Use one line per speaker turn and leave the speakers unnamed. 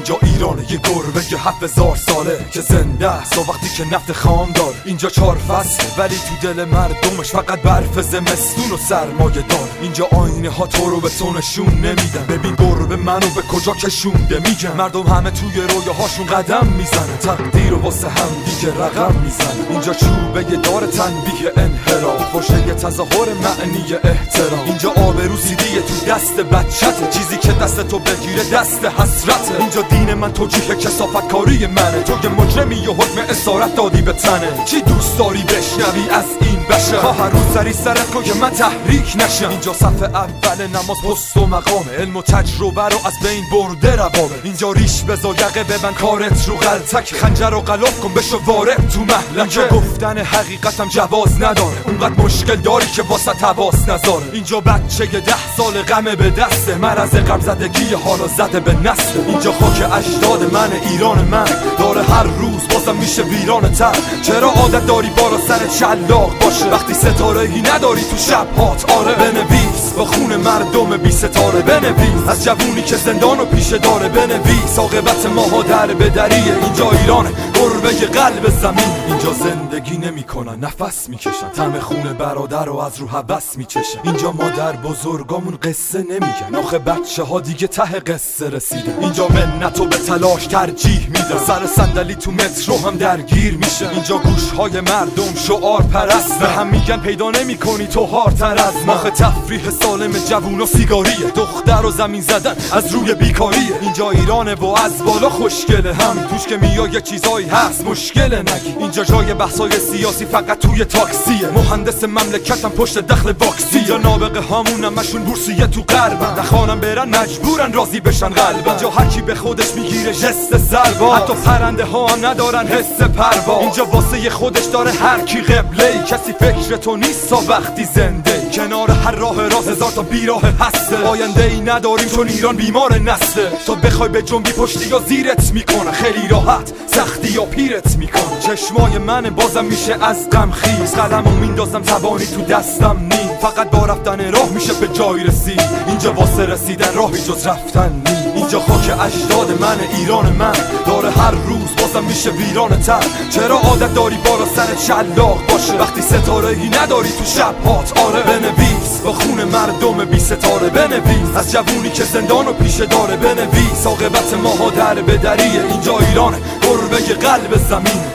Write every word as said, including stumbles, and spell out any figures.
اینجا ایرانه، یه گربه یه هفت هزار ساله که زنده است و وقتی که نفت خام دار. اینجا چهار فصله ولی تو دل مردمش فقط برف زمستون و سرمایه دار. اینجا آینه ها تو رو به تو نشون نمیدن، ببین گربه منو به کجا کشونده. میگن مردم همه توی رویاهاشون قدم میزنه، تقدیر و واسه هم دیگه رقم میزنه. اینجا چوبه یه دار تنبیه انحراف، پشت یه تظاهر معنی احترام. اینجا آبرو سیدیه تو دست بچته، چیزی که دست تو بگیره دست حسرته. اینجا دین من توجیه کثافت کاری منه، تو یه مجرمی و حکم اسارت دادی به تنه. چی دوست داری بشنوی از این بشه؟ خواه هر روز سری سرت کن که من تحریک نشم. اینجا صف اول نماز پست و مقامه، علم و تجربه رو از بین برده روابه. اینجا ریش بزا یقه ببند کارت رو غلطک، خنجر و غلاف کن بشو وارد تو محلکه. اینجا گفتن حقیقتم جواز نداره، اونقدر مشکل داری که واسه تواس نذاره. اینجا بچه ده سال غمه به دسته، مرض غم زدگی حالا زده به نسل. اینجا خاک اجداد من، ایران من داره هر روز بازم میشه ویران تر. چرا عادت داری بالا سر شلاق باشه وقتی ستاره ای نداری تو شب هات؟ آره بنویس با خون مردم بی ستاره، بنویس از جوونی که زندان و پیشه داره، بنویس عاقبت ماها در بدریه. اینجا ایرانه، گربه قلب زمین. اینجا زندگی نمیکنن، نفس میکشن، طعم خون برادر رو از رو هوس میچشن. اینجا مادر بزرگامون قصه نمیگن، آخه بچه ها دیگه ته قصه رسیدن. اینجا منتو به تلاش ترجیح میدن، سر صندلی تو مترو هم درگیر میشه. اینجا گوشهای مردم شعار پرست، به هم میگن پیدا نمیکنی تو هارتر از من. آخه تفریح سالم جوون و سیگاریه، دختر و زمین زدن از روی بیکاریه. اینجا ایرانه و از بالا خوشگله، هم توش که میای یه چیزایی هست مشکل نگی. اینجا جای بحثای سیاسی فقط توی تاکسیه، مهندس مملکتم پشت دخل واکسی. اینجا نابغه هامون همشون بورسیه تو غربن، نخوانم برن مجبورن راضی بشن قلبن. اینجا هر کی به خودش میگیره ژست سرباز، حتی پرنده ها هم ندارن حس پرواز. اینجا واسه خودش داره هر کی قبله، کسی فکر تو نیست تا وقتی زنده. کنار هر راه راز هزار تا بیراه هسته، آینده ای نداریم چون ایران بیمار نسله. تو بخوای به جنبی پشتی یا زیرت میکنه، خیلی راحت سختی یا پیرت میکنه. چشمای من بازم میشه از غم خیز، قلمو میندازم زبانی تو دستم نیم. فقط با رفتن راه میشه به جای رسید، اینجا واسه رسیدن راهی جز رفتن نیم. اینجا خاک اجداد من، ایران من داره هر روز بازم میشه ویران تر. چرا عادت داری بالا سرت شلاق باشه وقتی ستاره ای نداری تو شب هات؟ آره بنویس با خون مردم بی ستاره، بنویس از جوونی که زندان و پیشه داره، بنویس عاقبت ماها در بدریه. اینجا ایرانه، گربه قلب زمین.